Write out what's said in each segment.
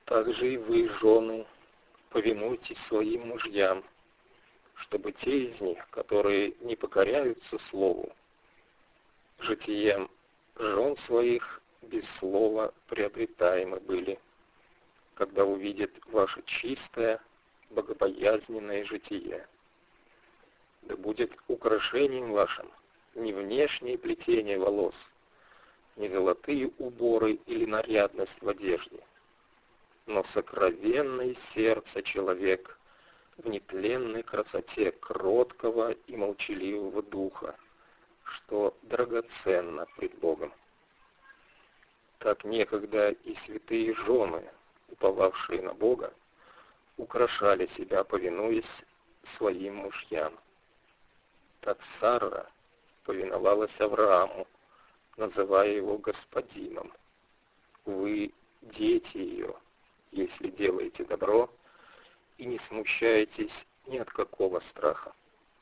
Также и вы, жены, повинуйтесь своим мужьям, чтобы те из них, которые не покоряются слову, житием жен своих без слова приобретаемы были, когда увидят ваше чистое, богобоязненное житие. Да будет украшением вашим не внешнее плетение волос, не золотые уборы или нарядность в одежде, но сокровенное сердце человек в нетленной красоте кроткого и молчаливого духа, что драгоценно пред Богом. Так некогда и святые жены, уповавшие на Бога, украшали себя, повинуясь своим мужьям. Так Сара повиновалась Аврааму, называя его господином. Вы дети ее, если делаете добро и не смущаетесь ни от какого страха.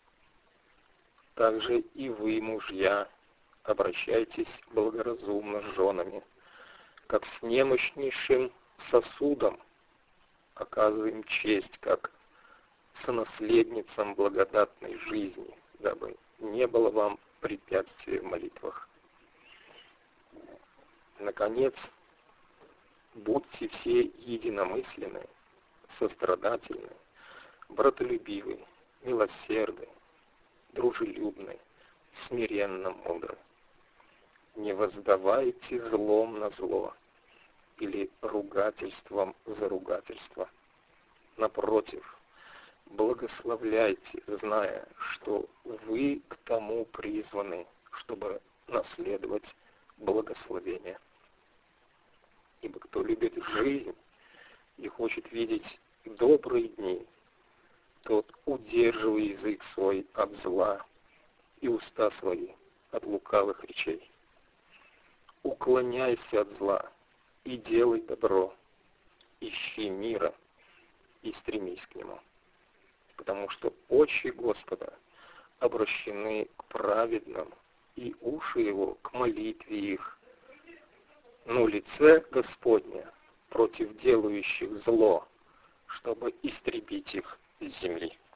Также и вы, мужья, обращайтесь благоразумно с женами, как с немощнейшим сосудом, оказываем честь, как сонаследницам благодатной жизни, дабы не было вам препятствий в молитвах. Наконец, будьте все единомысленны, сострадательны, братолюбивы, милосердны, дружелюбны, смиренно мудры. Не воздавайте злом на зло или ругательством за ругательство. Напротив, благословляйте, зная, что вы к тому призваны, чтобы наследовать благословение. Ибо кто любит жизнь и хочет видеть добрые дни, тот удерживай язык свой от зла и уста свои от лукавых речей. Уклоняйся от зла и делай добро, ищи мира и стремись к нему. Потому что очи Господа обращены к праведным, и уши его к молитве их. Но лице Господне против делающих зло, чтобы истребить их с земли.